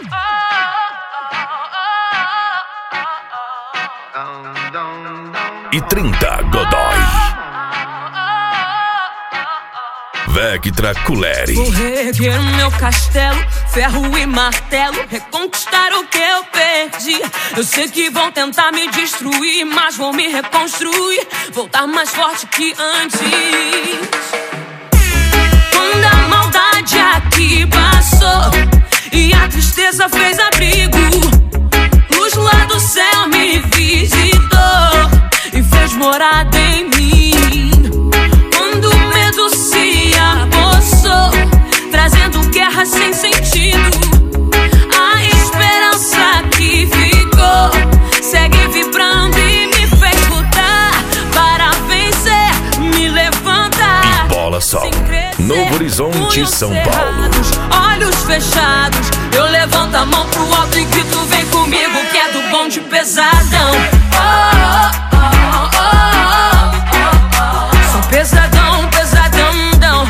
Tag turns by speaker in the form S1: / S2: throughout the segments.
S1: E 30 Godoy. Vectra Culeri.
S2: Vou reerguer o meu castelo, ferro e martelo, reconquistar o que eu perdi. Eu sei que vão tentar me destruir, mas vou me reconstruir, voltar mais forte que antes. Quando a maldade aqui passou e a tristeza fez abrigo, luz lá do céu me visitou e fez morada em mim. Quando o medo se apossou, trazendo guerra sem sentido, a esperança que ficou segue vibrando e me fez lutar para vencer, me levantar.
S1: E Bola Sol, Novo Horizonte, São Paulo.
S2: Olhos fechados, eu levanto a mão pro alto e grito: vem comigo que é do bonde pesadão. Sou pesadão, pesadão.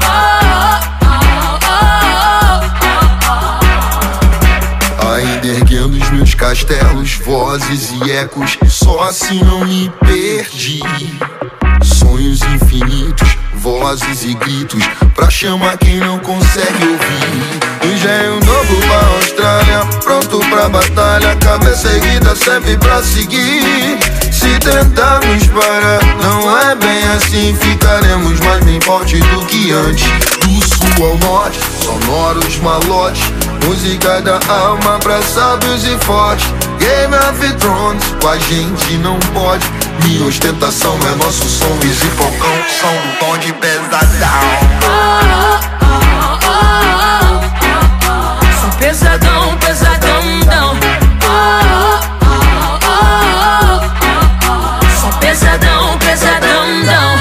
S3: Ainda erguendo os meus castelos, vozes e ecos, só assim não me perdi. Sonhos infinitos, vozes e gritos, pra chamar quem não consegue ouvir. Engenho novo pra Austrália, pronto pra batalha, cabeça erguida serve pra seguir. Se tentarmos parar, não é bem assim, ficaremos mais bem fortes do que antes. Do sul ao norte, sonoros malotes, música da alma pra sábios e fortes. Game of Thrones, com a gente não pode. Minha ostentação é nosso som, Easy Falcão, som do bonde pesadão.
S2: Sou pesadão, pesadão. Sou pesadão, pesadão.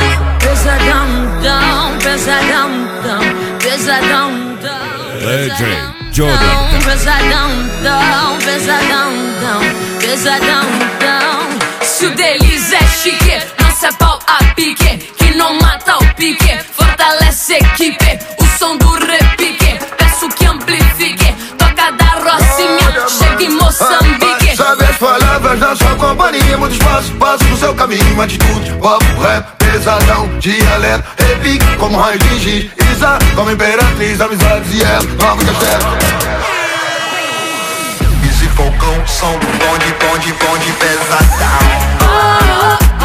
S2: Pesadão.
S1: DJ Jordan.
S2: Pesadão. Se o deles é chique, nosso é pau a pique, que não mata o pique, fortalece a equipe. O som do repique, peço que amplifique. Toca da Rocinha, chega em Moçambique.
S3: Sabe as palavras da sua companhia, muito espaço, passo no seu caminho, atitude, papo, rap, pesadão, dialeto, repique, como raio de giz, Isa, como imperatriz, amizades e ela, nova castelo. Easy Falcão, som do bonde pesadão.